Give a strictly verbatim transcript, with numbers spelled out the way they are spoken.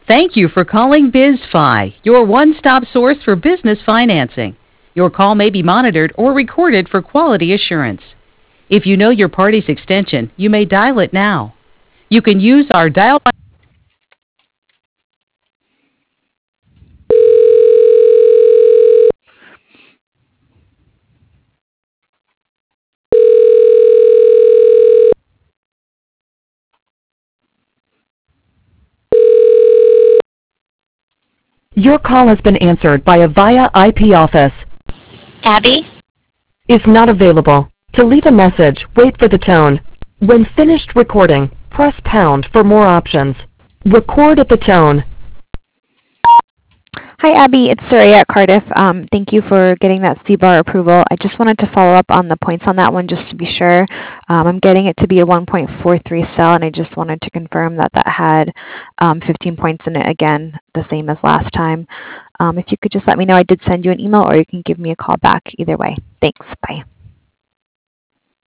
Thank you for calling BizFi, your one-stop source for business financing. Your call may be monitored or recorded for quality assurance. If you know your party's extension, you may dial it now. You can use our dial by Your call has been answered by a via I P office. Abby? Is not available. To leave a message, wait for the tone. When finished recording, press pound for more options. Record at the tone. Hi, Abby. It's Soraya at Cardiff. Um, thank you for getting that C B A R approval. I just wanted to follow up on the points on that one just to be sure. Um, I'm getting it to be a one point four three cell, and I just wanted to confirm that that had um, fifteen points in it, again, the same as last time. Um, if you could just let me know, I did send you an email, or you can give me a call back. Either way. Thanks. Bye.